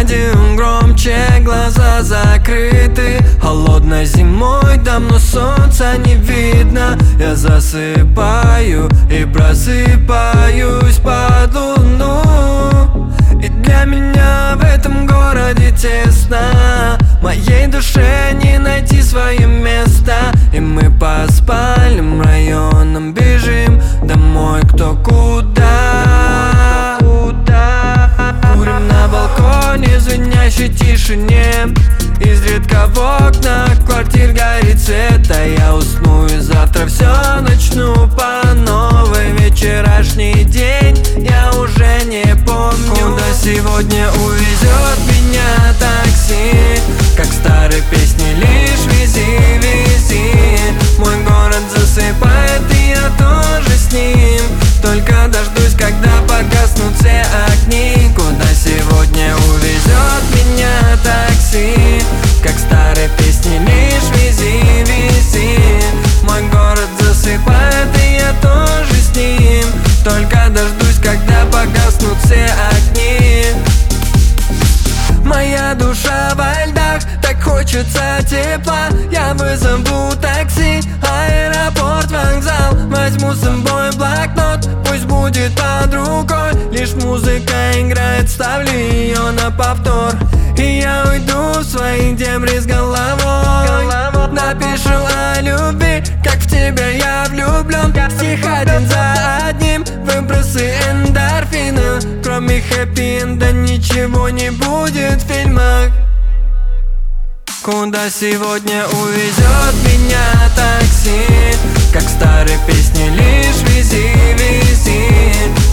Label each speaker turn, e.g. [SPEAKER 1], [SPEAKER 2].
[SPEAKER 1] радио громче, глаза закрыты. Холодной зимой давно солнца не видно. Я засыпаю и просыпаюсь под луну. И для меня в этом городе тесно. Моей душе не найти свое место. И мы по спальным районам бежим домой, кто куда. Курим на балконе в звенящей тишине. Изредка в окнах квартир горит свет. А я усну и завтра все начну по новой. Вчерашний день я уже не помню. Куда сегодня увезет меня такси? Как в старой песне, лишь вези, вези. Мой город засыпает, и я тоже с ним. Только дождусь, когда погаснут все огни. Куда сегодня увезет меня такси? Как в старой песне, лишь вези, вези. Мой город засыпает, и я тоже с ним. Только дождусь, когда погаснут все огни. Моя душа во льдах, так хочется тепла. Я вызову такси, аэропорт, вокзал. Возьму с собой блокнот, пусть будет под рукой. Лишь музыка играет, ставлю ее на повтор. И я уйду в свои дебри с головой. Напишу о любви, как в тебя я влюблен. Стих один за одним, выбросы эндорфина. Кроме хэппи-энда ничего не будет в фильмах. Куда сегодня увезет меня такси? Как в старой песне, лишь вези, вези.